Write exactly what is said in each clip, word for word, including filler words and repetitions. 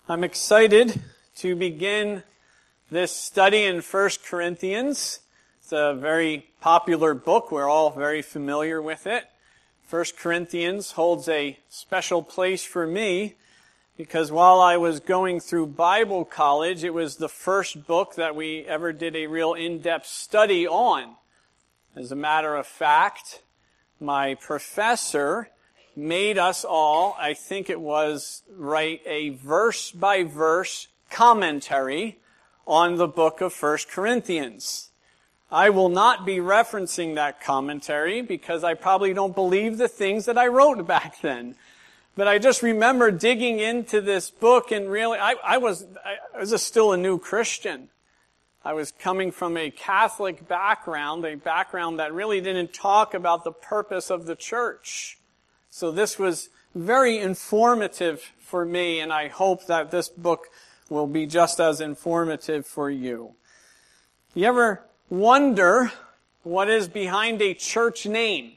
I'm excited to begin this study in First Corinthians. It's a very popular book. We're all very familiar with it. First Corinthians holds a special place for me because while I was going through Bible college, it was the first book that we ever did a real in-depth study on. As a matter of fact, my professor made us all, I think it was, write a verse-by-verse commentary on the book of First Corinthians. I will not be referencing that commentary because I probably don't believe the things that I wrote back then. But I just remember digging into this book and really, I, I was, I was a still a new Christian. I was coming from a Catholic background, a background that really didn't talk about the purpose of the church. So this was very informative for me, and I hope that this book will be just as informative for you. You ever wonder what is behind a church name?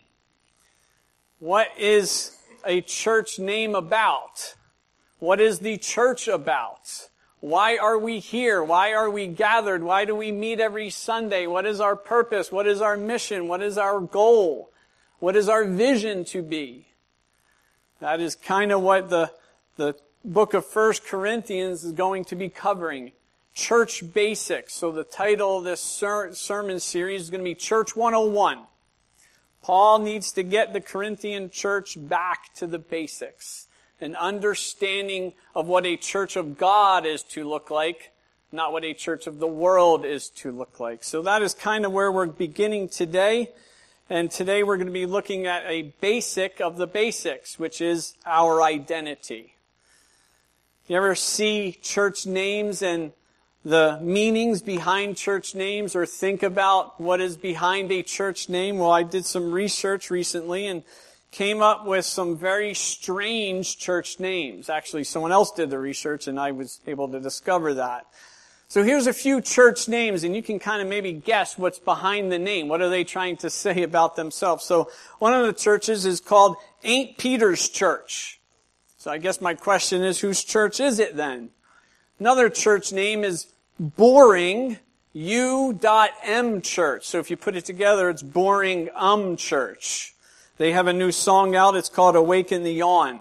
What is a church name about? What is the church about? Why are we here? Why are we gathered? Why do we meet every Sunday? What is our purpose? What is our mission? What is our goal? What is our vision to be? That is kind of what the, the book of First Corinthians is going to be covering. Church basics. So the title of this ser- sermon series is going to be Church one oh one. Paul needs to get the Corinthian church back to the basics. An understanding of what a church of God is to look like, not what a church of the world is to look like. So that is kind of where we're beginning today. And today we're going to be looking at a basic of the basics, which is our identity. You ever see church names and the meanings behind church names or think about what is behind a church name? Well, I did some research recently and came up with some very strange church names. Actually, someone else did the research and I was able to discover that. So here's a few church names, and you can kind of maybe guess what's behind the name. What are they trying to say about themselves? So one of the churches is called Saint Peter's Church. So I guess my question is, whose church is it then? Another church name is Boring U M Church. So if you put it together, it's Boring Um Church. They have a new song out. It's called Awaken the Yawn.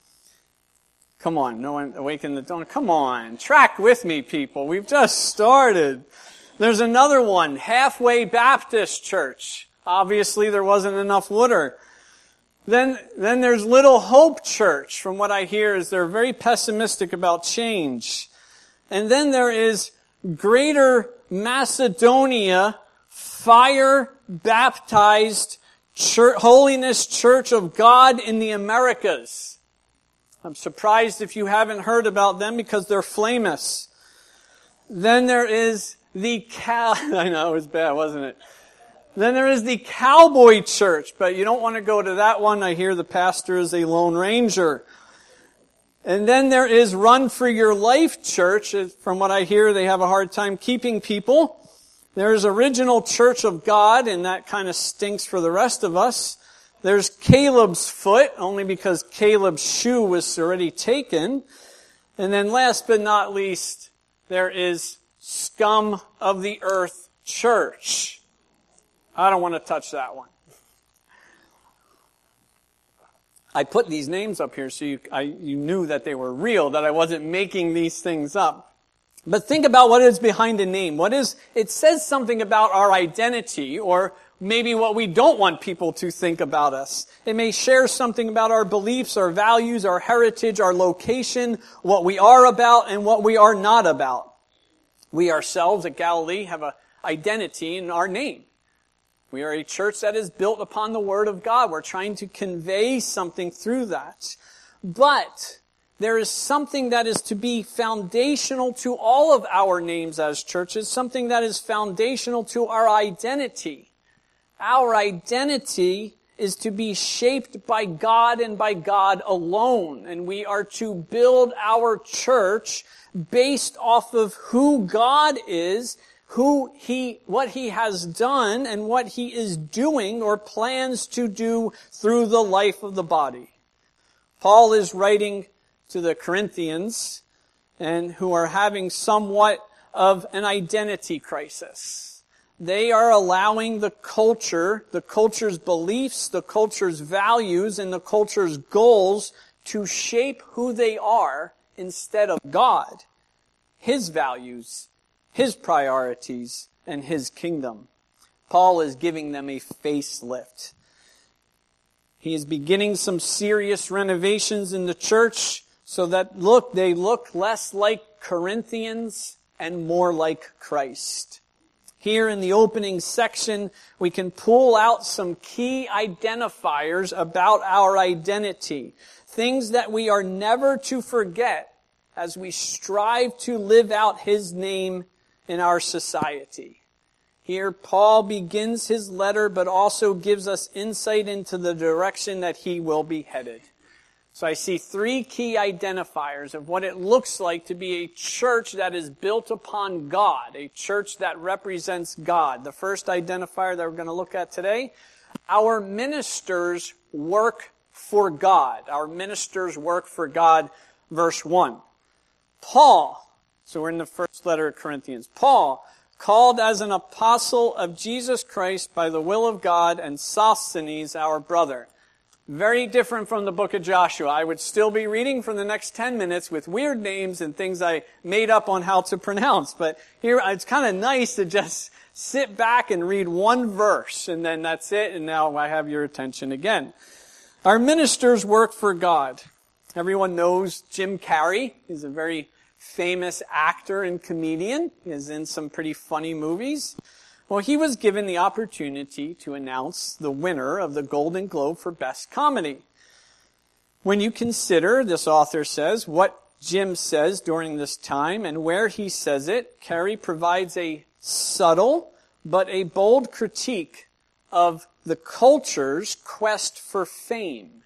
Come on, no one awaken the dawn. Come on, track with me, people. We've just started. There's another one, Halfway Baptist Church. Obviously, there wasn't enough water. Then, then there's Little Hope Church. From what I hear, is they're very pessimistic about change. And then there is Greater Macedonia Fire Baptized Church, Holiness Church of God in the Americas. I'm surprised if you haven't heard about them because they're famous. Then there is the cow... I know, it was bad, wasn't it? Then there is the Cowboy Church, but you don't want to go to that one. I hear the pastor is a Lone Ranger. And then there is Run for Your Life Church. From what I hear, they have a hard time keeping people. There's Original Church of God, and that kind of stinks for the rest of us. There's Caleb's Foot, only because Caleb's shoe was already taken. And then last but not least, there is Scum of the Earth Church. I don't want to touch that one. I put these names up here so you, I, you knew that they were real, that I wasn't making these things up. But think about what is behind a name. What is, it says something about our identity, or maybe what we don't want people to think about us. It may share something about our beliefs, our values, our heritage, our location, what we are about and what we are not about. We ourselves at Galilee have an identity in our name. We are a church that is built upon the Word of God. We're trying to convey something through that. But there is something that is to be foundational to all of our names as churches, something that is foundational to our identity. Our identity is to be shaped by God and by God alone. And we are to build our church based off of who God is, who He, what He has done, and what He is doing or plans to do through the life of the body. Paul is writing to the Corinthians, and who are having somewhat of an identity crisis. They are allowing the culture, the culture's beliefs, the culture's values, and the culture's goals to shape who they are instead of God, His values, His priorities, and His kingdom. Paul is giving them a facelift. He is beginning some serious renovations in the church so that, look, they look less like Corinthians and more like Christ. Here in the opening section, we can pull out some key identifiers about our identity. Things that we are never to forget as we strive to live out His name in our society. Here, Paul begins his letter, but also gives us insight into the direction that he will be headed. So I see three key identifiers of what it looks like to be a church that is built upon God, a church that represents God. The first identifier that we're going to look at today, our ministers work for God. Our ministers work for God, verse one. Paul, so we're in the first letter of Corinthians. Paul, called as an apostle of Jesus Christ by the will of God, and Sosthenes, our brother. Very different from the book of Joshua. I would still be reading for the next ten minutes with weird names and things I made up on how to pronounce. But here, it's kind of nice to just sit back and read one verse, and then that's it, and now I have your attention again. Our ministers work for God. Everyone knows Jim Carrey. He's a very famous actor and comedian. He is in some pretty funny movies. Well, he was given the opportunity to announce the winner of the Golden Globe for Best Comedy. When you consider, this author says, what Jim says during this time and where he says it, Carrey provides a subtle but a bold critique of the culture's quest for fame.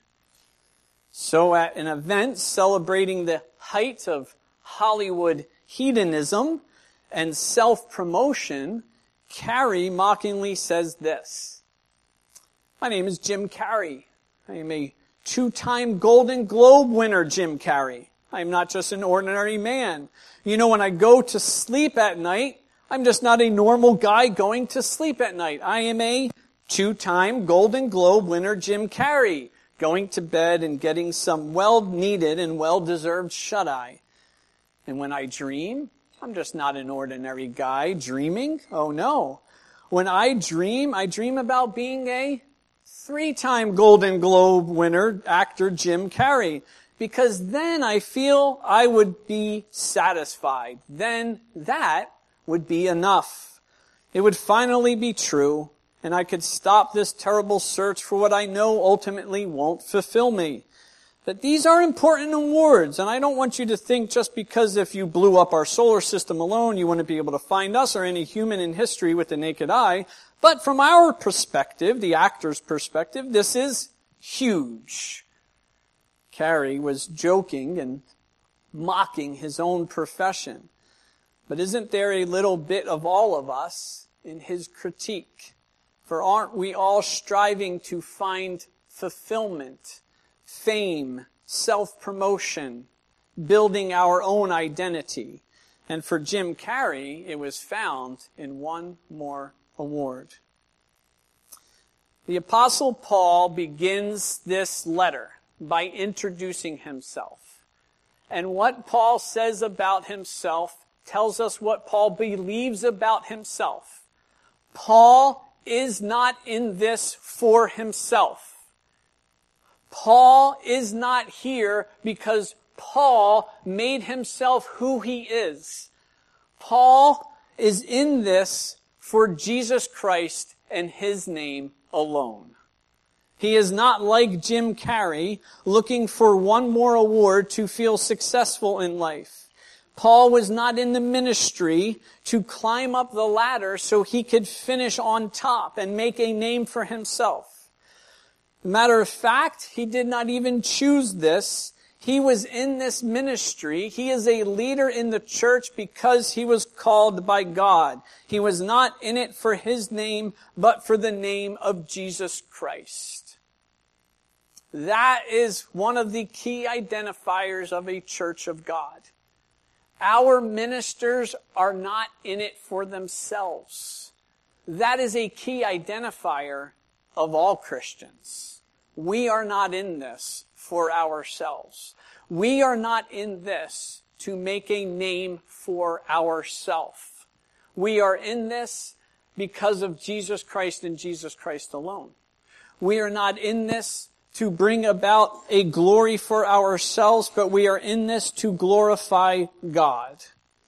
So at an event celebrating the height of Hollywood hedonism and self-promotion, Carrey mockingly says this: "My name is Jim Carrey. I am a two-time Golden Globe winner, Jim Carrey. I am not just an ordinary man. You know, when I go to sleep at night, I'm just not a normal guy going to sleep at night. I am a two-time Golden Globe winner, Jim Carrey, going to bed and getting some well-needed and well-deserved shut-eye. And when I dream, I'm just not an ordinary guy dreaming. Oh no. When I dream, I dream about being a three-time Golden Globe winner, actor Jim Carrey. Because then I feel I would be satisfied. Then that would be enough. It would finally be true, and I could stop this terrible search for what I know ultimately won't fulfill me. But these are important awards, and I don't want you to think just because if you blew up our solar system alone, you wouldn't be able to find us or any human in history with the naked eye. But from our perspective, the actor's perspective, this is huge." Carrey was joking and mocking his own profession. But isn't there a little bit of all of us in his critique? For aren't we all striving to find fulfillment, fame, self-promotion, building our own identity? And for Jim Carrey, it was found in one more award. The Apostle Paul begins this letter by introducing himself. And what Paul says about himself tells us what Paul believes about himself. Paul is not in this for himself. Paul is not here because Paul made himself who he is. Paul is in this for Jesus Christ and His name alone. He is not like Jim Carrey, looking for one more award to feel successful in life. Paul was not in the ministry to climb up the ladder so he could finish on top and make a name for himself. Matter of fact, he did not even choose this. He was in this ministry. He is a leader in the church because he was called by God. He was not in it for his name, but for the name of Jesus Christ. That is one of the key identifiers of a church of God. Our ministers are not in it for themselves. That is a key identifier of all Christians. We are not in this for ourselves. We are not in this to make a name for ourselves. We are in this because of Jesus Christ and Jesus Christ alone. We are not in this to bring about a glory for ourselves, but we are in this to glorify God.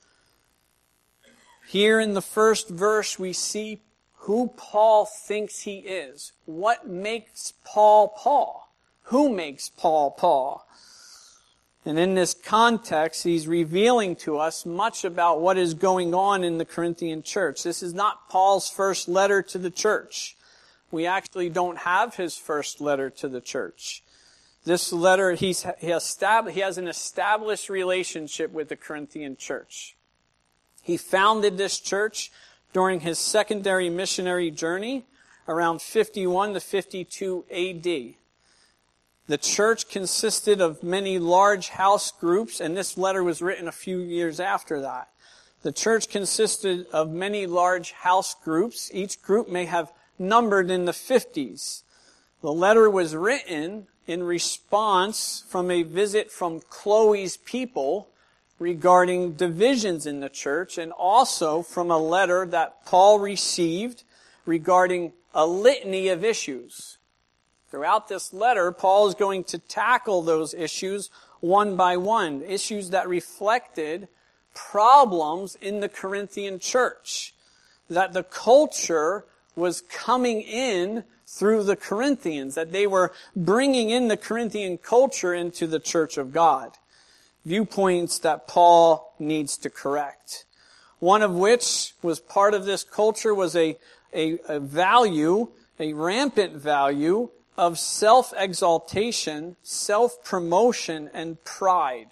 Here in the first verse, we see who Paul thinks he is. What makes Paul Paul? Who makes Paul Paul? And in this context, he's revealing to us much about what is going on in the Corinthian church. This is not Paul's first letter to the church. We actually don't have his first letter to the church. This letter, he's, he, established, he has an established relationship with the Corinthian church. He founded this church during his secondary missionary journey around fifty-one to fifty-two A D. The church consisted of many large house groups, and this letter was written a few years after that. The church consisted of many large house groups. Each group may have numbered in the fifties. The letter was written in response from a visit from Chloe's people regarding divisions in the church, and also from a letter that Paul received regarding a litany of issues. Throughout this letter, Paul is going to tackle those issues one by one, issues that reflected problems in the Corinthian church, that the culture was coming in through the Corinthians, that they were bringing in the Corinthian culture into the church of God. Viewpoints that Paul needs to correct. One of which was part of this culture was a, a, a value, a rampant value of self-exaltation, self-promotion, and pride.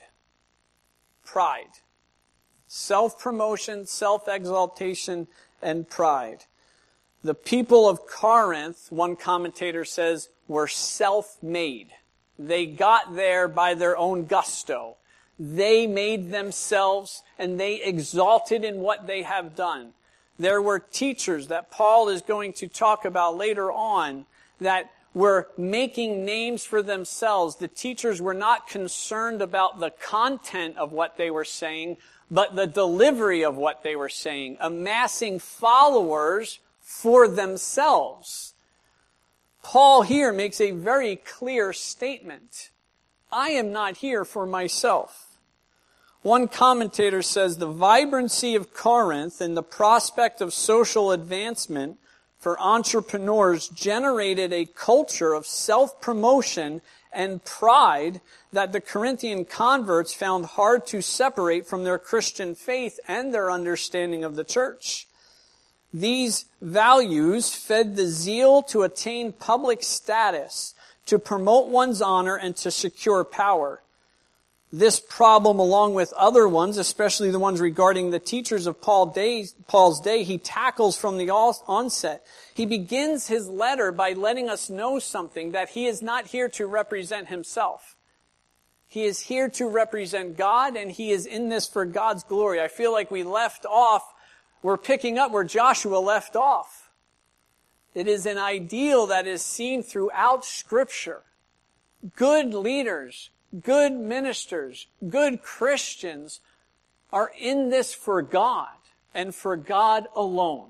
Pride. Self-promotion, self-exaltation, and pride. The people of Corinth, one commentator says, were self-made. They got there by their own gusto. They made themselves, and they exalted in what they have done. There were teachers that Paul is going to talk about later on that were making names for themselves. The teachers were not concerned about the content of what they were saying, but the delivery of what they were saying, amassing followers for themselves. Paul here makes a very clear statement. I am not here for myself. One commentator says the vibrancy of Corinth and the prospect of social advancement for entrepreneurs generated a culture of self-promotion and pride that the Corinthian converts found hard to separate from their Christian faith and their understanding of the church. These values fed the zeal to attain public status, to promote one's honor, and to secure power. This problem, along with other ones, especially the ones regarding the teachers of Paul day, Paul's day, he tackles from the onset. He begins his letter by letting us know something, that he is not here to represent himself. He is here to represent God, and he is in this for God's glory. I feel like we left off, we're picking up where Joshua left off. It is an ideal that is seen throughout Scripture. Good leaders, good ministers, good Christians are in this for God and for God alone.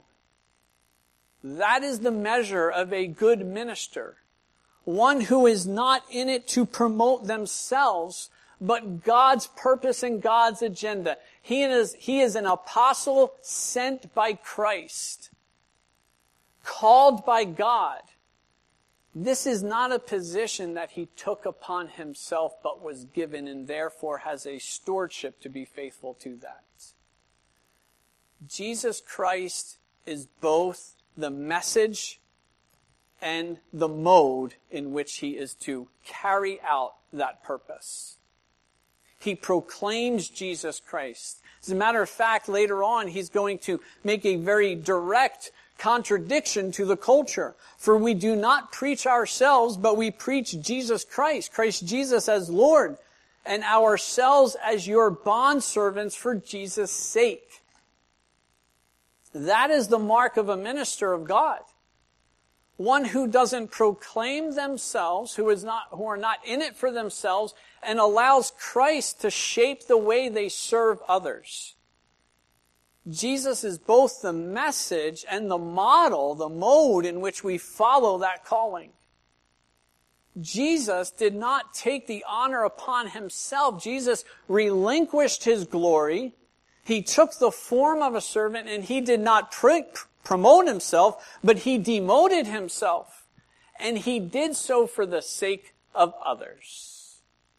That is the measure of a good minister. One who is not in it to promote themselves, but God's purpose and God's agenda. He is, he is an apostle sent by Christ, called by God. This is not a position that he took upon himself, but was given, and therefore has a stewardship to be faithful to that. Jesus Christ is both the message and the mode in which he is to carry out that purpose. He proclaims Jesus Christ. As a matter of fact, later on, he's going to make a very direct contradiction to the culture. For we do not preach ourselves, but we preach Jesus Christ, Christ Jesus as Lord. and ourselves as your bondservants for Jesus' sake. That is the mark of a minister of God. One who doesn't proclaim themselves, who is not, who are not in it for themselves, and allows Christ to shape the way they serve others. Jesus is both the message and the model, the mode in which we follow that calling. Jesus did not take the honor upon himself. Jesus relinquished his glory. He took the form of a servant, and he did not pr- promote himself, but he demoted himself. And he did so for the sake of others.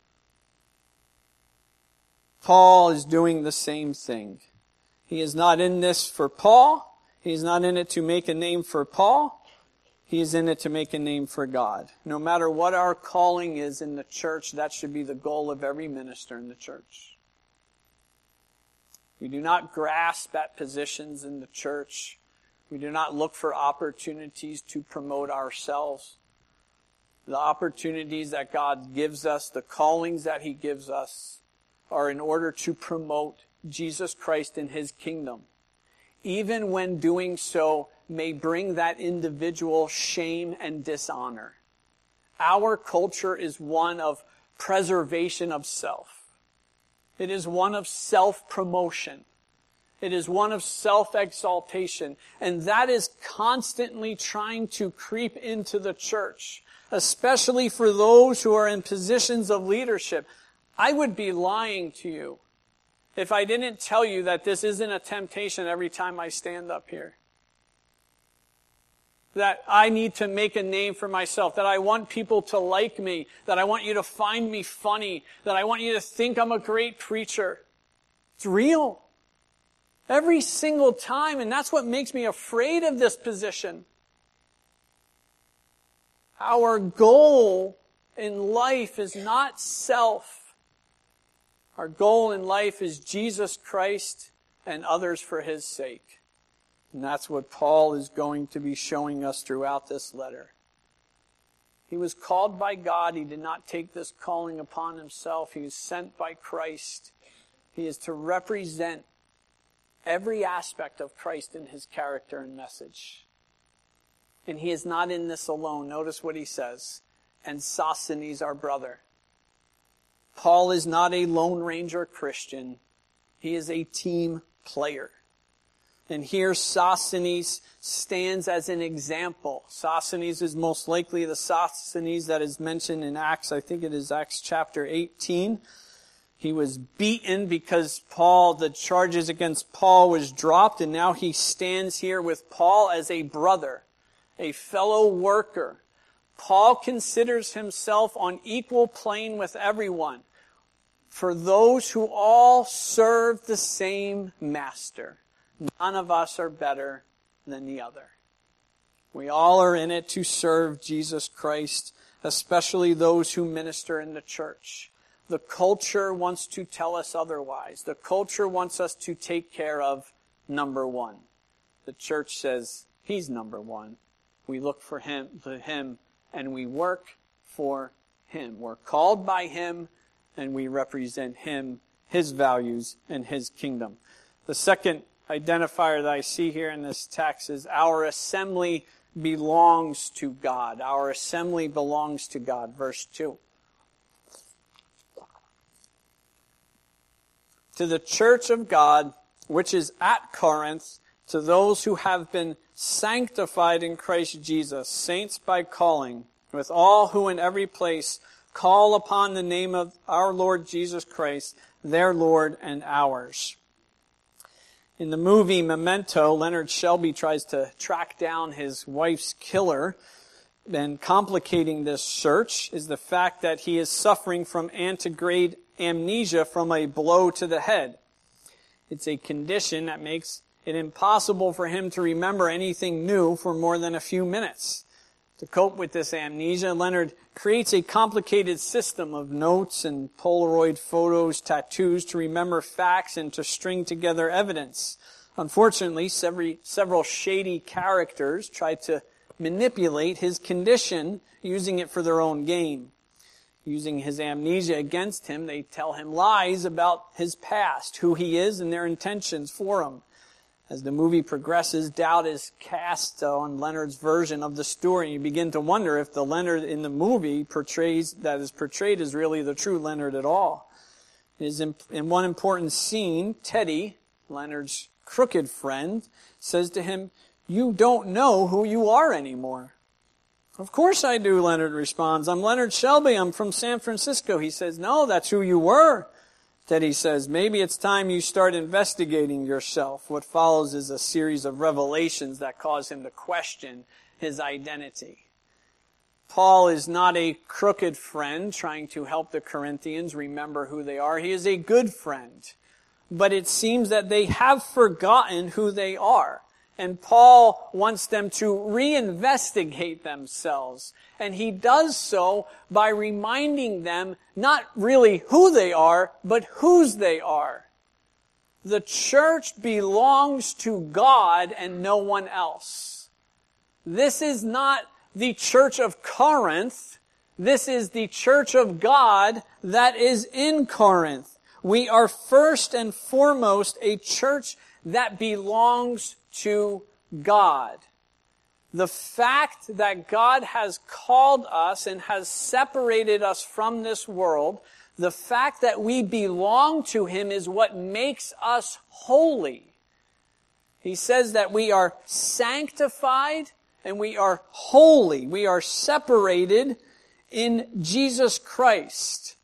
Paul is doing the same thing. He is not in this for Paul. He is not in it to make a name for Paul. He is in it to make a name for God. No matter what our calling is in the church, that should be the goal of every minister in the church. We do not grasp at positions in the church. We do not look for opportunities to promote ourselves. The opportunities that God gives us, the callings that he gives us, are in order to promote Jesus Christ and his kingdom, even when doing so may bring that individual shame and dishonor. Our culture is one of preservation of self. It is one of self-promotion. It is one of self-exaltation. And that is constantly trying to creep into the church, especially for those who are in positions of leadership. I would be lying to you if I didn't tell you that this isn't a temptation every time I stand up here. That I need to make a name for myself, that I want people to like me, that I want you to find me funny, that I want you to think I'm a great preacher. It's real. Every single time, and that's what makes me afraid of this position. Our goal in life is not self. Our goal in life is Jesus Christ and others for his sake. And that's what Paul is going to be showing us throughout this letter. He was called by God. He did not take this calling upon himself. He was sent by Christ. He is to represent every aspect of Christ in his character and message. And he is not in this alone. Notice what he says. And Sosthenes, our brother. Paul is not a Lone Ranger Christian. He is a team player. And here Sosthenes stands as an example. Sosthenes is most likely the Sosthenes that is mentioned in Acts. I think it is Acts chapter eighteen. He was beaten because Paul, the charges against Paul was dropped, and now he stands here with Paul as a brother, a fellow worker. Paul considers himself on equal plane with everyone, for those who all serve the same master. None of us are better than the other. We all are in it to serve Jesus Christ, especially those who minister in the church. The culture wants to tell us otherwise. The culture wants us to take care of number one. The church says he's number one. We look for him, to him, and we work for him. We're called by him, and we represent him, his values, and his kingdom. The second identifier that I see here in this text is our assembly belongs to God. Our assembly belongs to God. Verse two. To the church of God, which is at Corinth, to those who have been sanctified in Christ Jesus, saints by calling, with all who in every place call upon the name of our Lord Jesus Christ, their Lord and ours. In the movie Memento, Leonard Shelby tries to track down his wife's killer. And complicating this search is the fact that he is suffering from antegrade amnesia from a blow to the head. It's a condition that makes it impossible for him to remember anything new for more than a few minutes. To cope with this amnesia, Leonard creates a complicated system of notes and Polaroid photos, tattoos to remember facts and to string together evidence. Unfortunately, several, several shady characters try to manipulate his condition, using it for their own gain. Using his amnesia against him, they tell him lies about his past, who he is, and their intentions for him. As the movie progresses, doubt is cast on Leonard's version of the story. You begin to wonder if the Leonard in the movie portrays that is portrayed is really the true Leonard at all. It is in, in one important scene, Teddy, Leonard's crooked friend, says to him, "You don't know who you are anymore." "Of course I do," Leonard responds. "I'm Leonard Shelby. I'm from San Francisco." He says, "No, that's who you were." Teddy says, "Maybe it's time you start investigating yourself." What follows is a series of revelations that cause him to question his identity. Paul is not a crooked friend trying to help the Corinthians remember who they are. He is a good friend. But it seems that they have forgotten who they are. And Paul wants them to reinvestigate themselves. And he does so by reminding them not really who they are, but whose they are. The church belongs to God and no one else. This is not the church of Corinth. This is the church of God that is in Corinth. We are first and foremost a church that belongs to God. The fact that God has called us and has separated us from this world, the fact that we belong to Him is what makes us holy. He says that we are sanctified and we are holy. We are separated in Jesus Christ.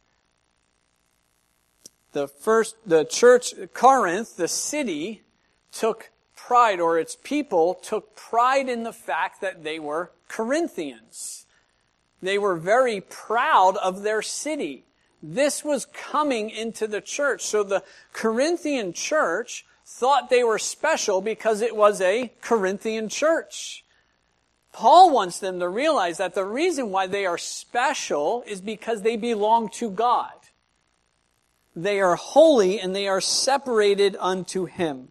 The first, the church, Corinth, the city, took pride, or its people took pride in the fact that they were Corinthians. They were very proud of their city. This was coming into the church. So the Corinthian church thought they were special because it was a Corinthian church. Paul wants them to realize that the reason why they are special is because they belong to God. They are holy and they are separated unto Him.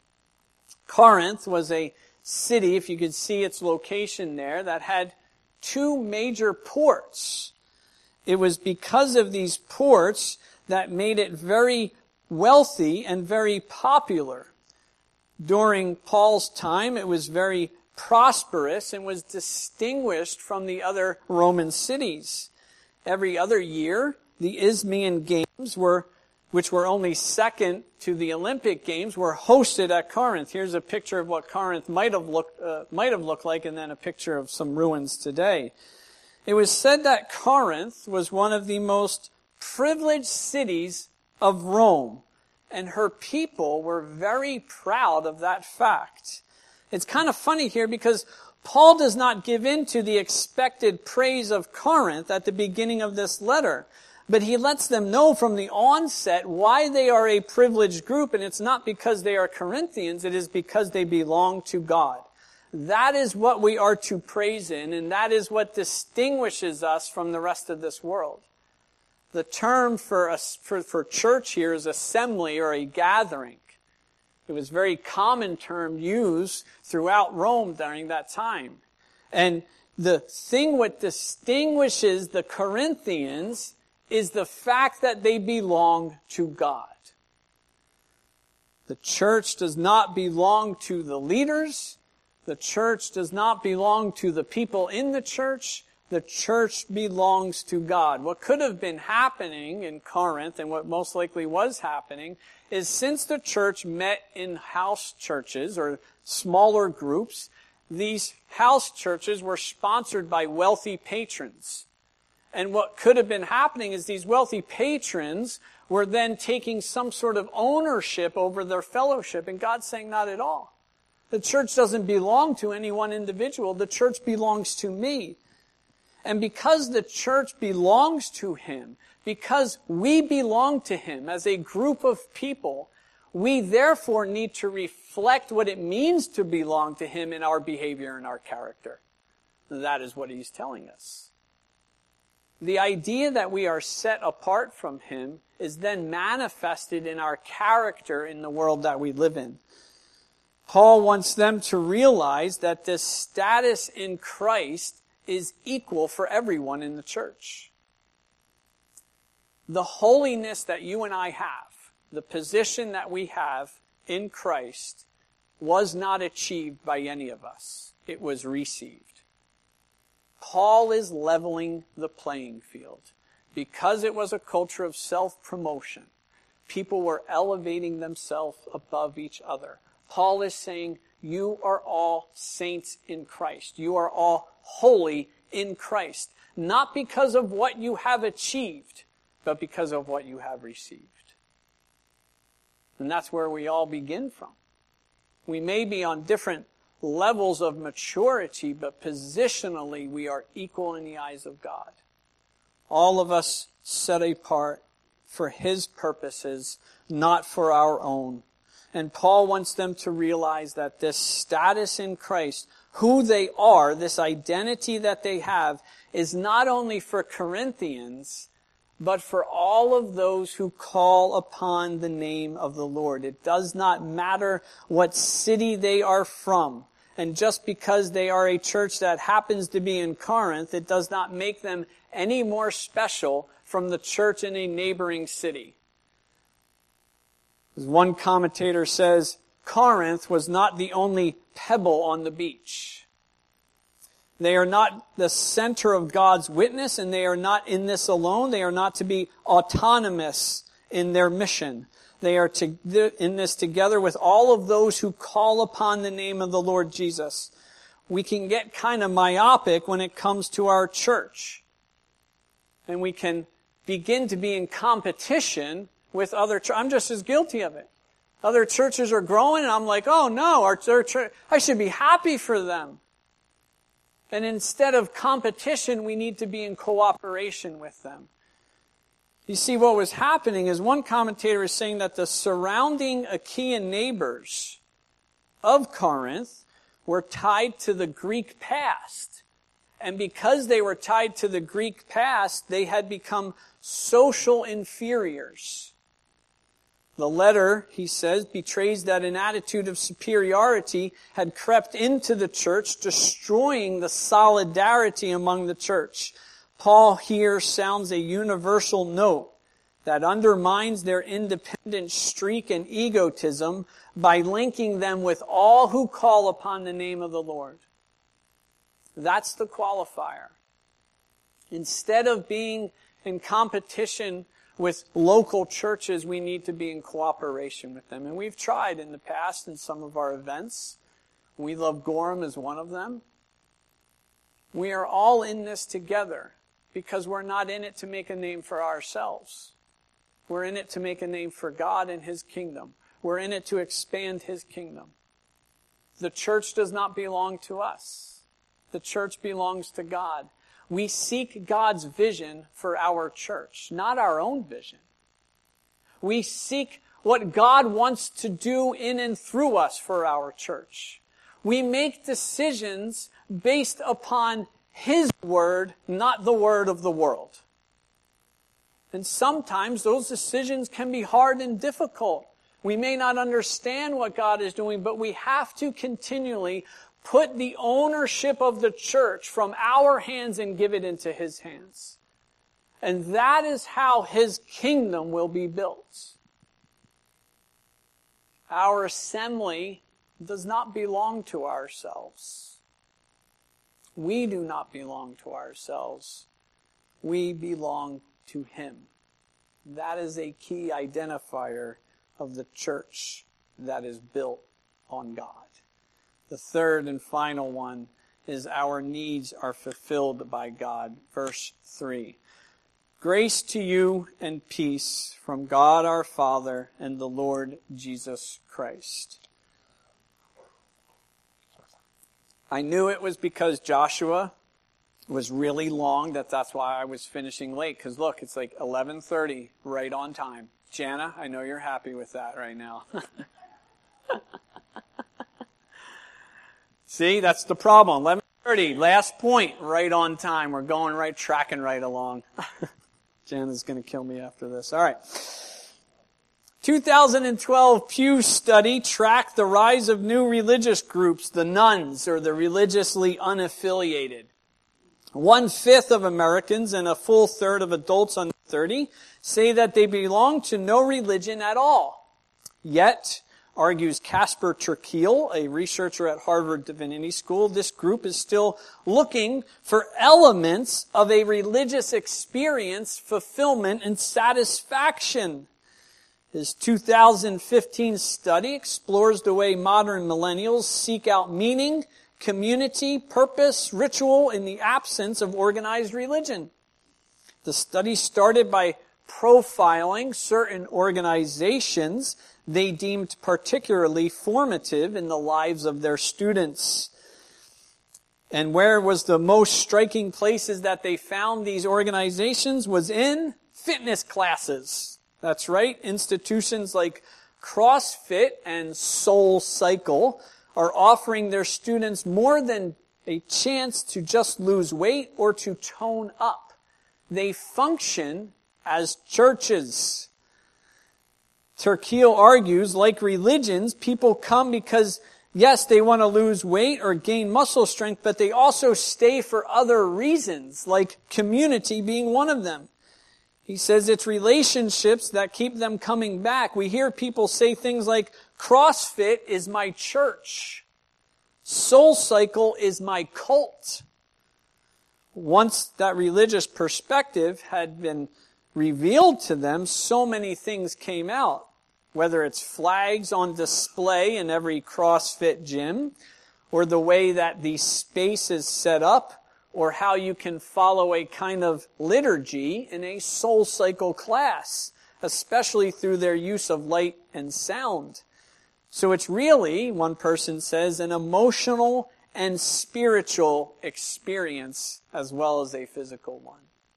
Corinth was a city, if you could see its location there, that had two major ports. It was because of these ports that made it very wealthy and very popular. During Paul's time, it was very prosperous and was distinguished from the other Roman cities. Every other year, the Isthmian Games were which were only second to the Olympic Games, were hosted at Corinth. Here's a picture of what Corinth might have looked uh, might have looked like, and then a picture of some ruins today. It was said that Corinth was one of the most privileged cities of Rome, and her people were very proud of that fact. It's kind of funny here because Paul does not give in to the expected praise of Corinth at the beginning of this letter. But he lets them know from the onset why they are a privileged group, and it's not because they are Corinthians, it is because they belong to God. That is what we are to praise in, and that is what distinguishes us from the rest of this world. The term for, a, for, for church here is assembly or a gathering. It was a very common term used throughout Rome during that time. And the thing what distinguishes the Corinthians is the fact that they belong to God. The church does not belong to the leaders. The church does not belong to the people in the church. The church belongs to God. What could have been happening in Corinth, and what most likely was happening, is since the church met in house churches or smaller groups, these house churches were sponsored by wealthy patrons. And what could have been happening is these wealthy patrons were then taking some sort of ownership over their fellowship. And God's saying, not at all. The church doesn't belong to any one individual. The church belongs to me. And because the church belongs to Him, because we belong to Him as a group of people, we therefore need to reflect what it means to belong to Him in our behavior and our character. That is what He's telling us. The idea that we are set apart from Him is then manifested in our character in the world that we live in. Paul wants them to realize that this status in Christ is equal for everyone in the church. the holiness that you and I have, the position that we have in Christ, was not achieved by any of us. It was received. Paul is leveling the playing field. Because it was a culture of self-promotion, people were elevating themselves above each other. Paul is saying, you are all saints in Christ. You are all holy in Christ. Not because of what you have achieved, but because of what you have received. And that's where we all begin from. We may be on different levels of maturity, but positionally we are equal in the eyes of God. All of us set apart for His purposes, not for our own. And Paul wants them to realize that this status in Christ, who they are, this identity that they have, is not only for Corinthians, but for all of those who call upon the name of the Lord. It does not matter what city they are from. And just because they are a church that happens to be in Corinth, it does not make them any more special from the church in a neighboring city. As one commentator says, Corinth was not the only pebble on the beach. They are not the center of God's witness, and they are not in this alone. They are not to be autonomous in their mission. They are to, in this together with all of those who call upon the name of the Lord Jesus. We can get kind of myopic when it comes to our church. And we can begin to be in competition with other churches. I'm just as guilty of it. Other churches are growing, and I'm like, oh no, our church, I should be happy for them. And instead of competition, we need to be in cooperation with them. You see, what was happening is one commentator is saying that the surrounding Achaean neighbors of Corinth were tied to the Greek past. And because they were tied to the Greek past, they had become social inferiors. The letter, he says, betrays that an attitude of superiority had crept into the church, destroying the solidarity among the church. Paul here sounds a universal note that undermines their independent streak and egotism by linking them with all who call upon the name of the Lord. That's the qualifier. Instead of being in competition with local churches, we need to be in cooperation with them. And we've tried in the past in some of our events. We Love Gorham is one of them. We are all in this together because we're not in it to make a name for ourselves. We're in it to make a name for God and His kingdom. We're in it to expand His kingdom. The church does not belong to us. The church belongs to God. We seek God's vision for our church, not our own vision. We seek what God wants to do in and through us for our church. We make decisions based upon His word, not the word of the world. And sometimes those decisions can be hard and difficult. We may not understand what God is doing, but we have to continually put the ownership of the church from our hands and give it into His hands. And that is how His kingdom will be built. Our assembly does not belong to ourselves. We do not belong to ourselves. We belong to Him. That is a key identifier of the church that is built on God. The third and final one is our needs are fulfilled by God. Verse three. Grace to you and peace from God our Father and the Lord Jesus Christ. I knew it was because Joshua was really long that that's why I was finishing late. Because look, it's like eleven thirty, right on time. Jana, I know you're happy with that right now. See, that's the problem. eleven thirty, last point, right on time. We're going right, tracking right along. Jana's going to kill me after this. All right. two thousand twelve Pew study tracked the rise of new religious groups, the nones, or the religiously unaffiliated. One-fifth of Americans and a full third of adults under thirty, say that they belong to no religion at all. Yet, argues Casper ter Kuile, a researcher at Harvard Divinity School, this group is still looking for elements of a religious experience, fulfillment, and satisfaction. His two thousand fifteen study explores the way modern millennials seek out meaning, community, purpose, ritual in the absence of organized religion. The study started by profiling certain organizations they deemed particularly formative in the lives of their students. And where was the most striking places that they found these organizations was in fitness classes. That's right, institutions like CrossFit and Soul Cycle are offering their students more than a chance to just lose weight or to tone up. They function as churches. ter Kuile argues, like religions, people come because, yes, they want to lose weight or gain muscle strength, but they also stay for other reasons, like community being one of them. He says it's relationships that keep them coming back. We hear people say things like, CrossFit is my church. Soul Cycle is my cult. Once that religious perspective had been revealed to them, so many things came out. Whether it's flags on display in every CrossFit gym, or the way that the space is set up, or how you can follow a kind of liturgy in a Soul Cycle class, especially through their use of light and sound. So it's really, one person says, an emotional and spiritual experience as well as a physical one.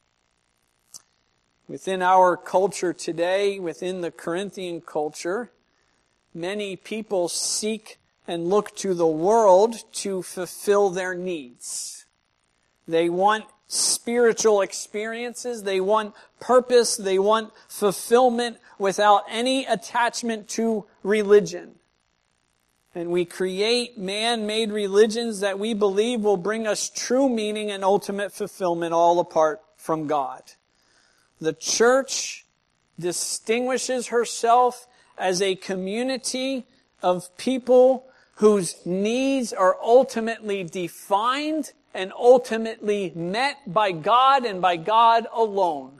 Within our culture today, within the Corinthian culture, many people seek and look to the world to fulfill their needs. They want spiritual experiences, they want purpose, they want fulfillment without any attachment to religion. And we create man-made religions that we believe will bring us true meaning and ultimate fulfillment all apart from God. The church distinguishes herself as a community of people whose needs are ultimately defined and ultimately met by God and by God alone.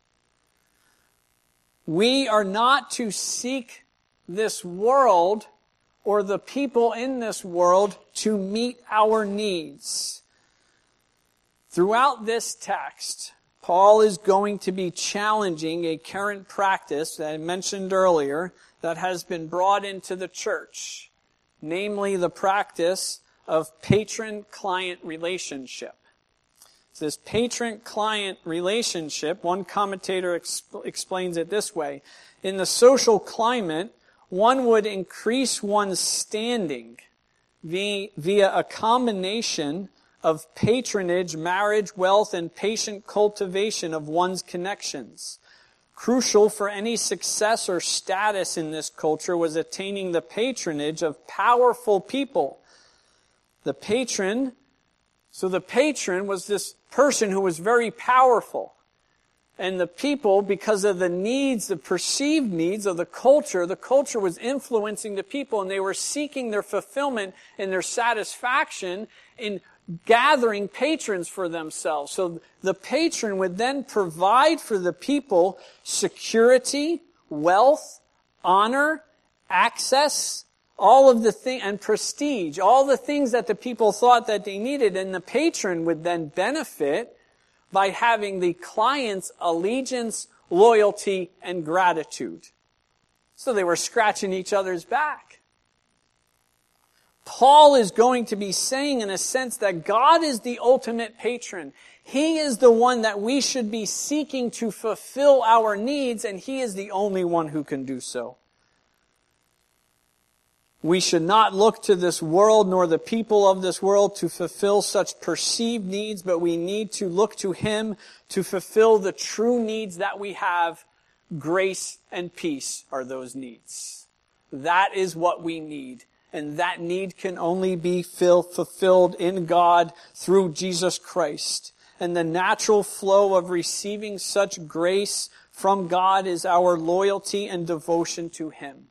We are not to seek this world or the people in this world to meet our needs. Throughout this text, Paul is going to be challenging a current practice that I mentioned earlier that has been brought into the church, namely the practice of patron-client relationship. This patron-client relationship, one commentator exp- explains it this way. In the social climate, one would increase one's standing via, via a combination of patronage, marriage, wealth, and patient cultivation of one's connections. Crucial for any success or status in this culture was attaining the patronage of powerful people. The patron, so the patron was this person who was very powerful. And the people, because of the needs, the perceived needs of the culture, the culture was influencing the people, and they were seeking their fulfillment and their satisfaction in gathering patrons for themselves. So the patron would then provide for the people security, wealth, honor, access, all of the thing, and prestige, all the things that the people thought that they needed, and the patron would then benefit by having the client's allegiance, loyalty, and gratitude. So they were scratching each other's back. Paul is going to be saying, in a sense, that God is the ultimate patron. He is the one that we should be seeking to fulfill our needs, and He is the only one who can do so. We should not look to this world nor the people of this world to fulfill such perceived needs, but we need to look to Him to fulfill the true needs that we have. Grace and peace are those needs. That is what we need. And that need can only be fulfilled in God through Jesus Christ. and the natural flow of receiving such grace from God is our loyalty and devotion to Him.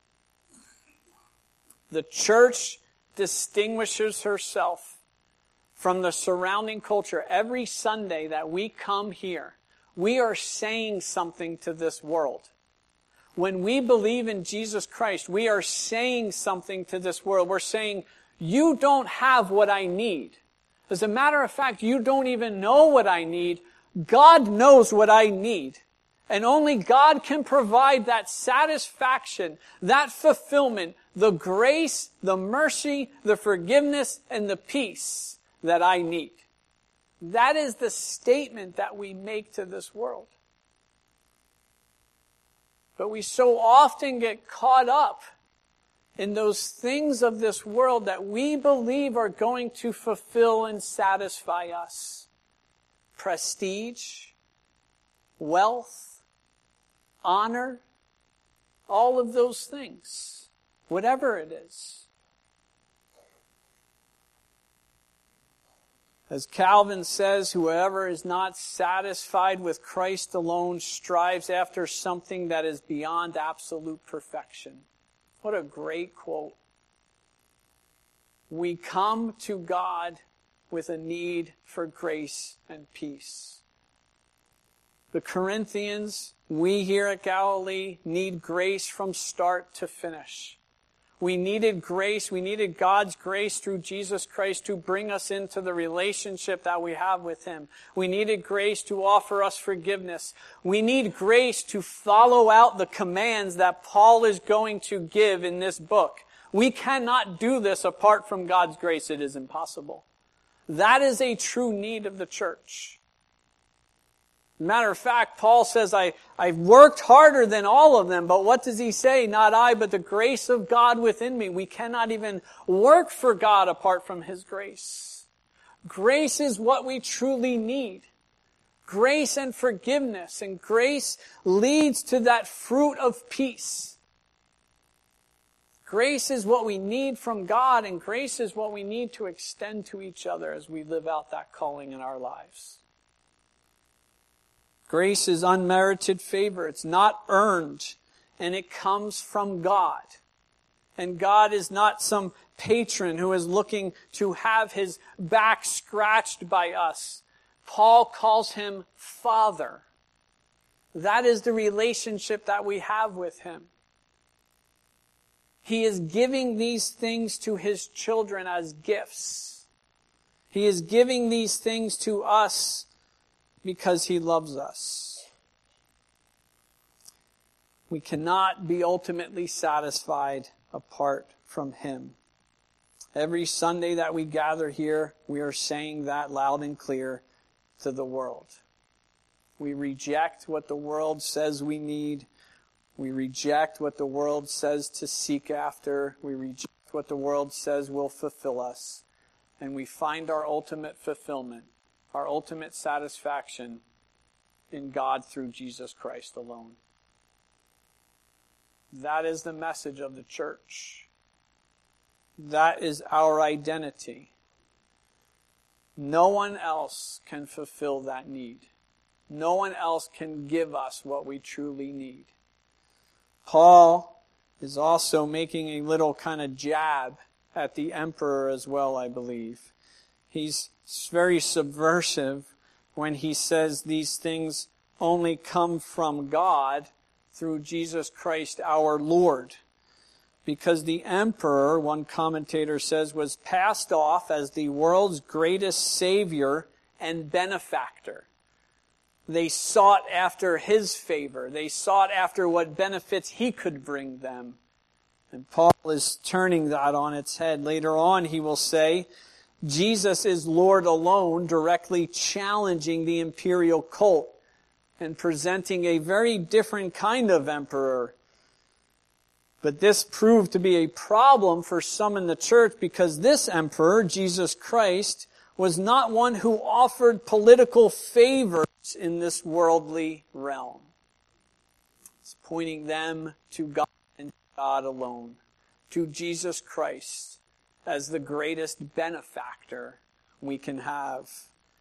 The church distinguishes herself from the surrounding culture. Every Sunday that we come here, we are saying something to this world. When we believe in Jesus Christ, we are saying something to this world. We're saying, you don't have what I need. As a matter of fact, you don't even know what I need. God knows what I need. And only God can provide that satisfaction, that fulfillment, the grace, the mercy, the forgiveness, and the peace that I need. That is the statement that we make to this world. But we so often get caught up in those things of this world that we believe are going to fulfill and satisfy us. Prestige, wealth, honor, all of those things, whatever it is. As Calvin says, whoever is not satisfied with Christ alone strives after something that is beyond absolute perfection. What a great quote. We come to God with a need for grace and peace. The Corinthians, we here at Galilee, need grace from start to finish. We needed grace. We needed God's grace through Jesus Christ to bring us into the relationship that we have with Him. We needed grace to offer us forgiveness. We need grace to follow out the commands that Paul is going to give in this book. We cannot do this apart from God's grace. It is impossible. That is a true need of the church. Matter of fact, Paul says, I, I've worked harder than all of them, but what does he say? Not I, but the grace of God within me. We cannot even work for God apart from His grace. Grace is what we truly need. Grace and forgiveness, and grace leads to that fruit of peace. Grace is what we need from God, and grace is what we need to extend to each other as we live out that calling in our lives. Grace is unmerited favor. It's not earned, and it comes from God. And God is not some patron who is looking to have his back scratched by us. Paul calls Him Father. That is the relationship that we have with Him. He is giving these things to His children as gifts. He is giving these things to us because He loves us. We cannot be ultimately satisfied apart from Him. Every Sunday that we gather here, we are saying that loud and clear to the world. We reject what the world says we need. We reject what the world says to seek after. We reject what the world says will fulfill us. And we find our ultimate fulfillment, our ultimate satisfaction in God through Jesus Christ alone. That is the message of the church. That is our identity. No one else can fulfill that need. No one else can give us what we truly need. Paul is also making a little kind of jab at the emperor as well, I believe. He's very subversive when he says these things only come from God through Jesus Christ our Lord. Because the emperor, one commentator says, was passed off as the world's greatest savior and benefactor. They sought after his favor. They sought after what benefits he could bring them. And Paul is turning that on its head. Later on, he will say, Jesus is Lord alone, directly challenging the imperial cult and presenting a very different kind of emperor. But this proved to be a problem for some in the church because this emperor, Jesus Christ, was not one who offered political favors in this worldly realm. It's pointing them to God and God alone, to Jesus Christ as the greatest benefactor we can have.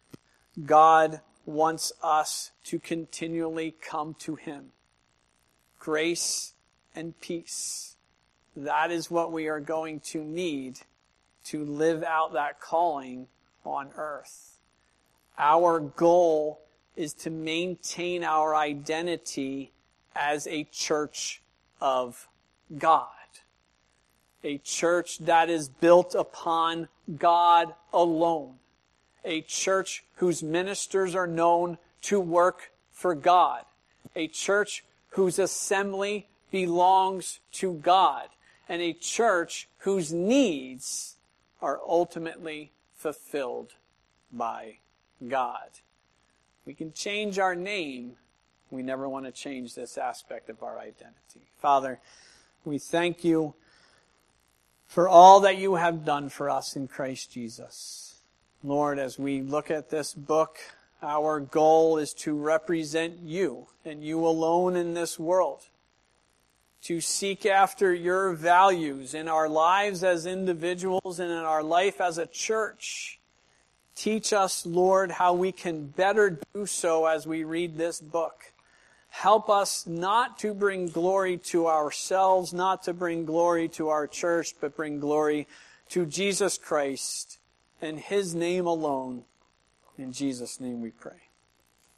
God wants us to continually come to him. Grace and peace. That is what we are going to need to live out that calling on earth. Our goal is to maintain our identity as a church of God. A church that is built upon God alone. A church whose ministers are known to work for God. A church whose assembly belongs to God. And a church whose needs are ultimately fulfilled by God. We can change our name. We never want to change this aspect of our identity. Father, we thank you for all that you have done for us in Christ Jesus. Lord, as we look at this book, our goal is to represent you and you alone in this world. To seek after your values in our lives as individuals and in our life as a church. Teach us, Lord, how we can better do so as we read this book. Help us not to bring glory to ourselves, not to bring glory to our church, but bring glory to Jesus Christ and his name alone. In Jesus' name we pray.